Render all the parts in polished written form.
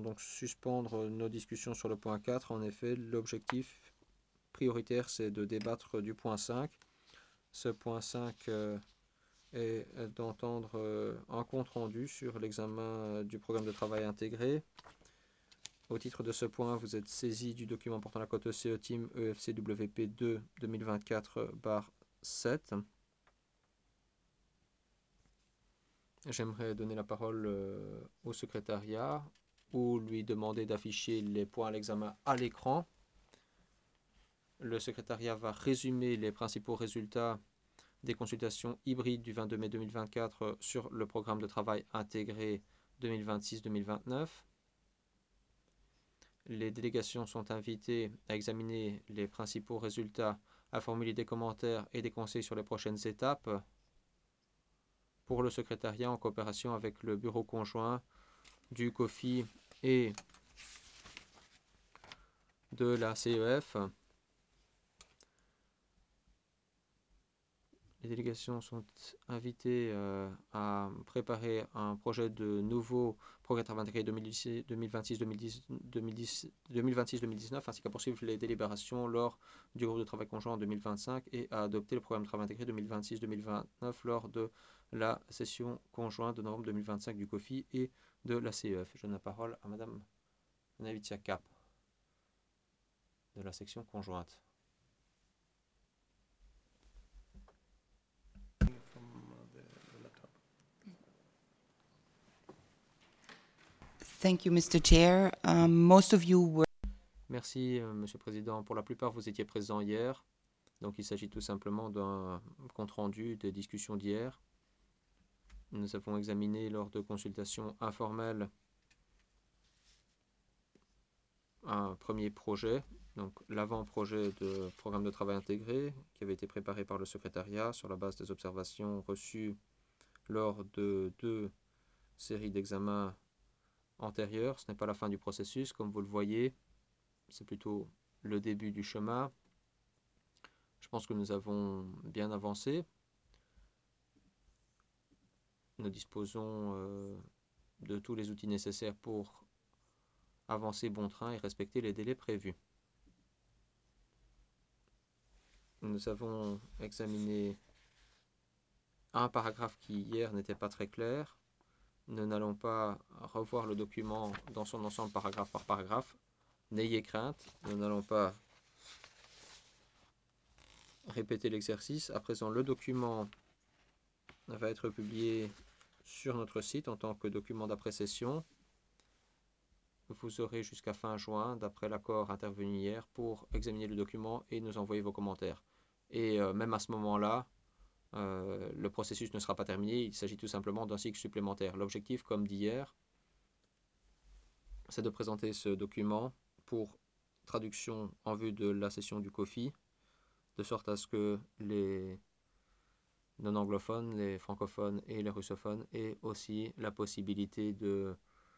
donc suspendre nos discussions sur le point 4. En effet, l'objectif prioritaire, c'est de débattre du point 5. Ce point 5 est d'entendre un compte-rendu sur l'examen du programme de travail intégré. Au titre de ce point, vous êtes saisi du document portant la cote ECE Team EFCWP 2 2024/7. J'aimerais donner la parole au secrétariat ou lui demander d'afficher les points à l'examen à l'écran. Le secrétariat va résumer les principaux résultats des consultations hybrides du 22 mai 2024 sur le programme de travail intégré 2026-2029. Les délégations sont invitées à examiner les principaux résultats, à formuler des commentaires et des conseils sur les prochaines étapes. Pour le secrétariat, en coopération avec le bureau conjoint du COFI et de la CEF, les délégations sont invitées à préparer un projet de nouveau programme de travail intégré 2026-2019 ainsi qu'à poursuivre les délibérations lors du groupe de travail conjoint en 2025 et à adopter le programme de travail intégré 2026-2029 lors de la session conjointe de novembre 2025 du COFI et de la CEF. Je donne la parole à Madame Navitia Cap de la section conjointe. Thank you, Mr. Chair. Most of you were... Merci, Monsieur le Président. Pour la plupart, vous étiez présents hier. Donc, il s'agit tout simplement d'un compte-rendu des discussions d'hier. Nous avons examiné lors de consultations informelles un premier projet, donc l'avant-projet de programme de travail intégré qui avait été préparé par le secrétariat sur la base des observations reçues lors de 2 séries d'examens antérieures. Ce n'est pas la fin du processus, comme vous le voyez, c'est plutôt le début du chemin. Je pense que nous avons bien avancé. Nous disposons de tous les outils nécessaires pour avancer bon train et respecter les délais prévus. Nous avons examiné un paragraphe qui hier n'était pas très clair. Nous n'allons pas revoir le document dans son ensemble paragraphe par paragraphe. N'ayez crainte, nous n'allons pas répéter l'exercice. À présent, le document va être publié sur notre site en tant que document d'après-session. Vous aurez jusqu'à fin juin, d'après l'accord intervenu hier, pour examiner le document et nous envoyer vos commentaires. Et même à ce moment-là, le processus ne sera pas terminé, il s'agit tout simplement d'un cycle supplémentaire. L'objectif, comme d'hier, c'est de présenter ce document pour traduction en vue de la session du COFI, de sorte à ce que les non-anglophones, les francophones et les russophones aient aussi la possibilité de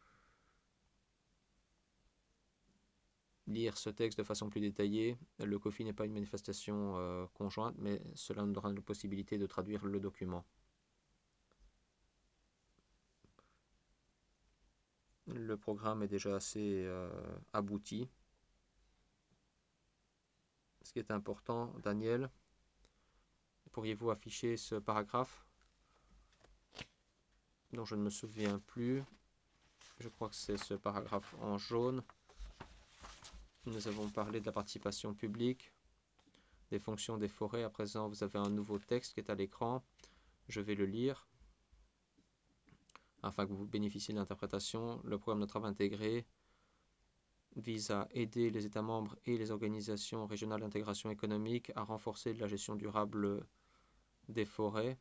lire ce texte de façon plus détaillée. Le COFI n'est pas une manifestation conjointe, mais cela nous donnera la possibilité de traduire le document. Le programme est déjà assez abouti. Ce qui est important, Daniel, pourriez-vous afficher ce paragraphe dont je ne me souviens plus? Je crois que c'est ce paragraphe en jaune. Nous avons parlé de la participation publique, des fonctions des forêts. À présent, vous avez un nouveau texte qui est à l'écran. Je vais le lire afin que vous bénéficiez de l'interprétation. Le programme de travail intégré vise à aider les États membres et les organisations régionales d'intégration économique à renforcer la gestion durable des forêts,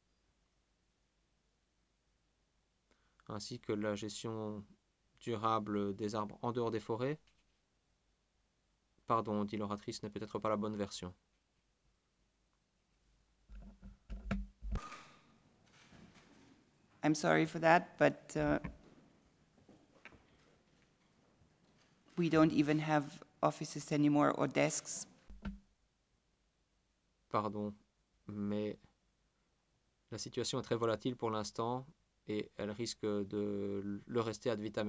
ainsi que la gestion durable des arbres en dehors des forêts. Pardon, dit l'oratrice, ce n'est peut-être pas la bonne version. I'm sorry for that, but we don't even have offices anymore or desks. Pardon, mais la situation est très volatile pour l'instant et elle risque de le rester ad vitam